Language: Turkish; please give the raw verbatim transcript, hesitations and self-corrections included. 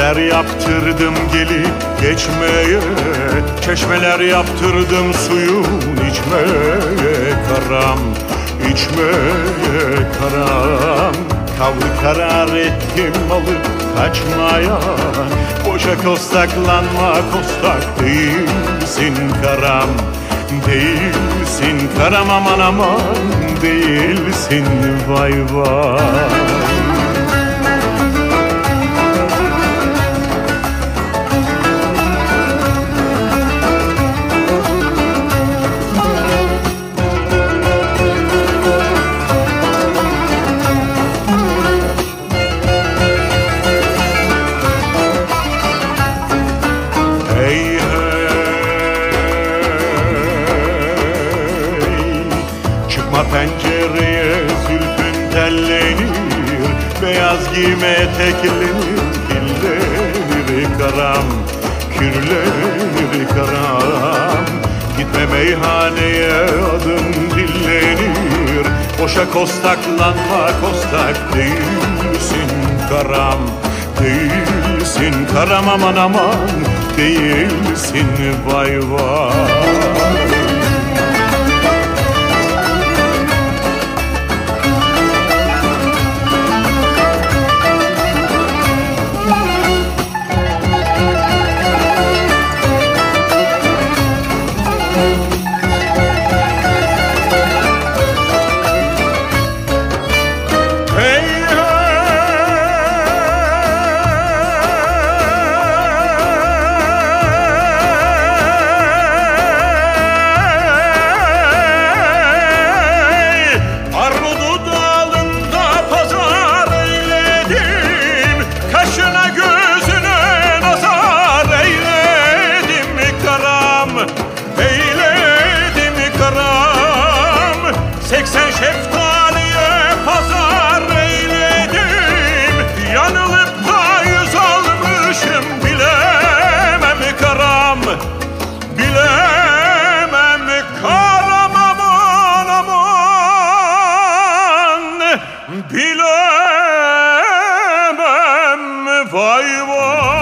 Çeşmeler yaptırdım gelip geçmeye, çeşmeler yaptırdım suyun içmeye karam, içmeye karam. Kavru karar ettim alıp kaçmaya, boşa kostaklanma, kostak değilsin karam, değilsin karam, aman aman değilsin, vay vay. Pencereye zülfün tellenir, beyaz giyme eteklenir, kirlenir karam, kirlenir karam. Gitme meyhaneye adın dillenir, boşa kostaklanma, kostak değilsin karam, değilsin karam, aman aman değilsin, vay vay. Seksen şeftaliye pazar eyledim, yanılıp da yüz almışım, bilemem karam, bilemem karam, aman aman bilemem, vay vay.